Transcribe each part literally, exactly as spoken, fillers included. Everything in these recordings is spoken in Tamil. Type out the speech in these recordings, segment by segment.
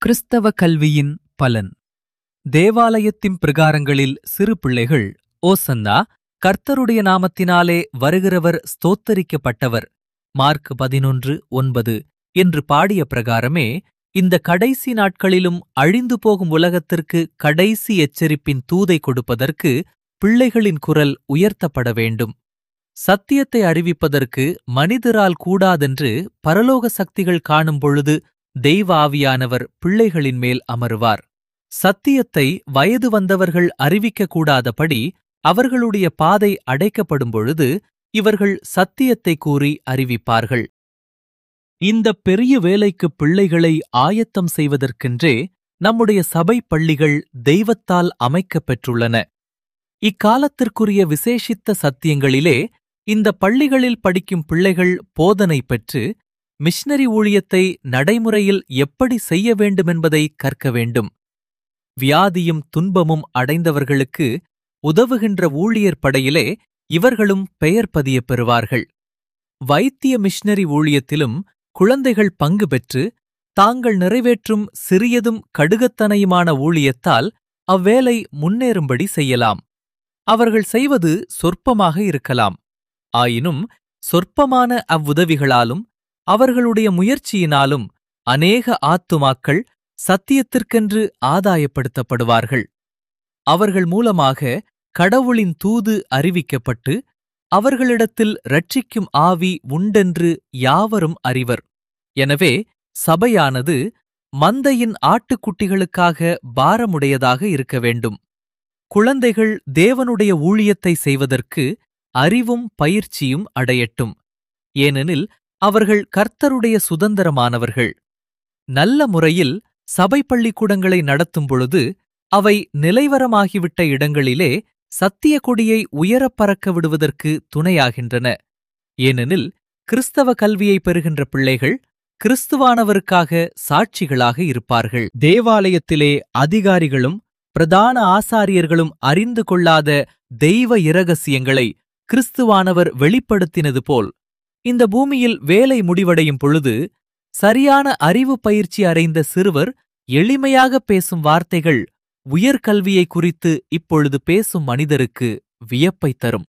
கிறிஸ்தவ கல்வியின் பலன். தேவாலயத்தின் பிரகாரங்களில் சிறு பிள்ளைகள் ஓசன்னா, கர்த்தருடைய நாமத்தினாலே வருகிறவர் ஸ்தோத்தரிக்கப்பட்டவர், மார்க் பதினொன்று ஒன்பது என்று பாடிய பிரகாரமே இந்த கடைசி நாட்களிலும் அழிந்து போகும் உலகத்திற்கு கடைசி எச்சரிப்பின் தூதை கொடுப்பதற்கு பிள்ளைகளின் குரல் உயர்த்தப்பட வேண்டும். சத்தியத்தை அறிவிப்பதற்கு மனிதரால் கூடாதென்று பரலோக சக்திகள் காணும் பொழுது தெய்வ ஆவியானவர் பிள்ளைகளின் மேல் அமருவார். சத்தியத்தை வயது வந்தவர்கள் அறிவிக்கக்கூடாதபடி அவர்களுடைய பாதை அடைக்கப்படும் பொழுது இவர்கள் சத்தியத்தை கூறி அறிவிப்பார்கள். இந்த பெரிய வேலைக்கு பிள்ளைகளை ஆயத்தம் செய்வதற்கென்றே நம்முடைய சபை பள்ளிகள் தெய்வத்தால் அமைக்கப் பெற்றுள்ளன. இக்காலத்திற்குரிய விசேஷித்த சத்தியங்களிலே இந்த பள்ளிகளில் படிக்கும் பிள்ளைகள் போதனை பெற்று மிஷனரி ஊழியத்தை நடைமுறையில் எப்படி செய்ய வேண்டுமென்பதை கற்க வேண்டும். வியாதியும் துன்பமும் அடைந்தவர்களுக்கு உதவுகின்ற ஊழியர் படையிலே இவர்களும் பெயர் பதியப் பெறுவார்கள். வைத்திய மிஷனரி ஊழியத்திலும் குழந்தைகள் பங்கு பெற்று தாங்கள் நிறைவேற்றும் சிறியதும் கடுகத்தனையுமான ஊழியத்தால் அவ்வேலை முன்னேறும்படி செய்யலாம். அவர்கள் செய்வது சொற்பமாக இருக்கலாம். ஆயினும் சொற்பமான அவ்வுதவிகளாலும் அவர்களுடைய முயற்சியினாலும் அநேக ஆத்துமாக்கள் சத்தியத்திற்கென்று ஆதாயப்படுத்தப்படுவார்கள். அவர்கள் மூலமாக கடவுளின் தூது அறிவிக்கப்பட்டு அவர்களிடத்தில் இரட்சிக்கும் ஆவி உண்டென்று யாவரும் அறிவர். எனவே சபையானது மந்தையின் ஆட்டுக்குட்டிகளுக்காக பாரமுடையதாக இருக்க வேண்டும். குழந்தைகள் தேவனுடைய ஊழியத்தை செய்வதற்கு அறிவும் பயிற்சியும் அடையட்டும். ஏனெனில் அவர்கள் கர்த்தருடைய சுதந்திரமானவர்கள். நல்ல முறையில் சபை பள்ளிக்கூடங்களை நடத்தும் பொழுது அவை நிலைவரமாகிவிட்ட இடங்களிலே சத்திய கொடியை உயரப் பறக்க விடுவதற்கு துணையாகின்றன. ஏனெனில் கிறிஸ்தவ கல்வியை பெறுகின்ற பிள்ளைகள் கிறிஸ்துவானவருக்காக சாட்சிகளாக இருப்பார்கள். தேவாலயத்திலே அதிகாரிகளும் பிரதான ஆசாரியர்களும் அறிந்து கொள்ளாத தெய்வ இரகசியங்களை கிறிஸ்துவானவர் வெளிப்படுத்தினது போல் இந்த பூமியில் வேலை முடிவடையும் பொழுது சரியான அறிவு பயிற்சி அடைந்த சிறுவர் எளிமையாக பேசும் வார்த்தைகள் உயர்கல்வியை குறித்து இப்பொழுது பேசும் மனிதருக்கு வியப்பை தரும்.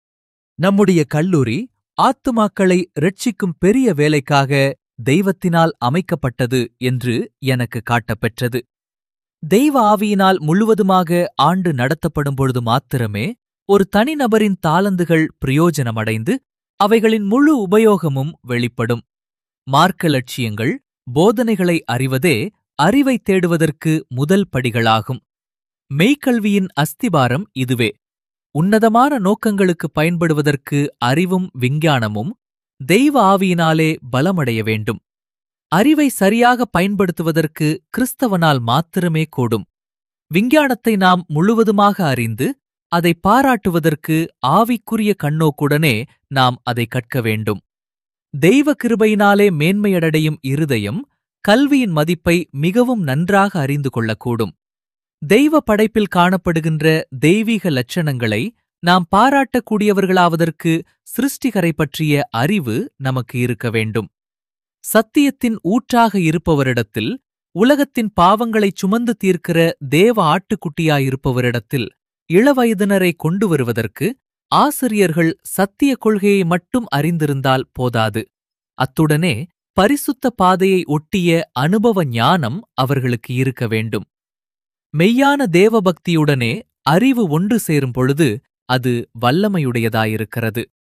நம்முடைய கல்லூரி ஆத்துமாக்களை இரட்சிக்கும் பெரிய வேலைக்காக தெய்வத்தினால் அமைக்கப்பட்டது என்று எனக்கு காட்டப்பெற்றது. தெய்வ ஆவியினால் முழுவதுமாக ஆண்டு நடத்தப்படும் பொழுது மாத்திரமே ஒரு தனிநபரின் தாளந்துகள் பிரயோஜனமடைந்து அவைகளின் முழு உபயோகமும் வெளிப்படும். மார்க்க லட்சியங்கள், போதனைகளை அறிவதே அறிவை தேடுவதற்கு முதல் படிகளாகும். மெய்க்கல்வியின் அஸ்திபாரம் இதுவே. உன்னதமான நோக்கங்களுக்கு பயன்படுவதற்கு அறிவும் விஞ்ஞானமும் தெய்வ ஆவியினாலே பலமடைய வேண்டும். அறிவை சரியாக பயன்படுத்துவதற்கு கிறிஸ்தவனால் மாத்திரமே கூடும். விஞ்ஞானத்தை நாம் முழுவதுமாக அறிந்து அதை பாராட்டுவதற்கு ஆவிக்குரிய கண்ணோக்குடனே நாம் அதை கற்க வேண்டும். தெய்வ கிருபையினாலே மேன்மையடையும் இருதயம் கல்வியின் மதிப்பை மிகவும் நன்றாக அறிந்து கொள்ளக்கூடும். தெய்வ படைப்பில் காணப்படுகின்ற தெய்வீக லட்சணங்களை நாம் பாராட்டக்கூடியவர்களாவதற்கு சிருஷ்டிகரை பற்றிய அறிவு நமக்கு இருக்க வேண்டும். சத்தியத்தின் ஊற்றாக இருப்பவரிடத்தில், உலகத்தின் பாவங்களைச் சுமந்து தீர்க்கிற தேவ ஆட்டுக்குட்டியாயிருப்பவரிடத்தில் இளவயதினரை கொண்டு வருவதற்கு ஆசிரியர்கள் சத்திய கொள்கையை மட்டும் அறிந்திருந்தால் போதாது. அத்துடனே பரிசுத்த பாதையை ஒட்டிய அனுபவ ஞானம் அவர்களுக்கு இருக்க வேண்டும். மெய்யான தேவபக்தியுடனே அறிவு ஒன்று சேரும் பொழுது அது வல்லமையுடையதாயிருக்கிறது.